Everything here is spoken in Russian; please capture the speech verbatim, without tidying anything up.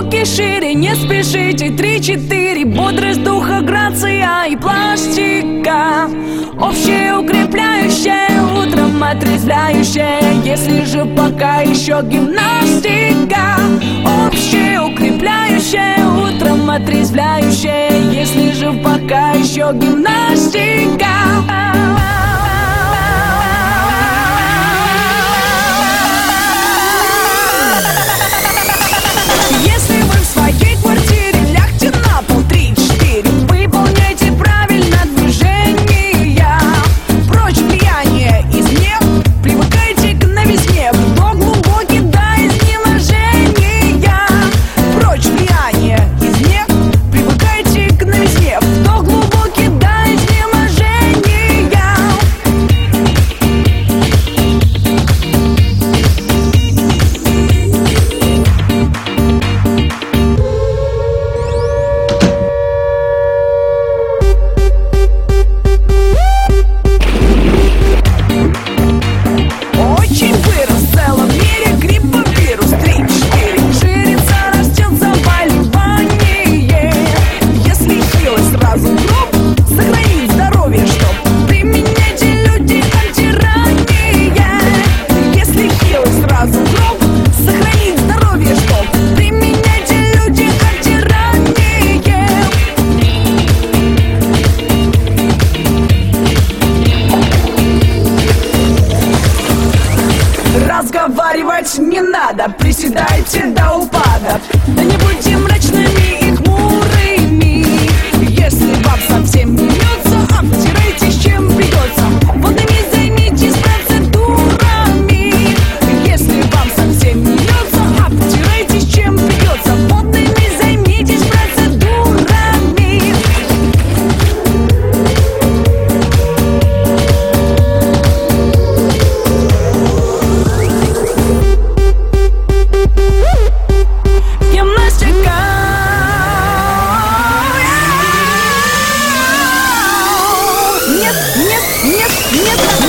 руки шире, не спешите. Три-четыре, бодрость духа, грация и пластика. Общее укрепляющее, утром отрезвляющее. Если же пока еще гимнастика. Общее укрепляющее, утром отрезвляющее. Если же пока еще гимнастика. Разговаривать не надо, приседайте до упада. Да не будьте мрачными и хмурыми. Если вам совсем не мнется, обтирайтесь чем придется. Водными займитесь процедурами. Если вам совсем не мнется, обтирайтесь чем придется. Водными займитесь процедурами. Нет, нет, нет, нет.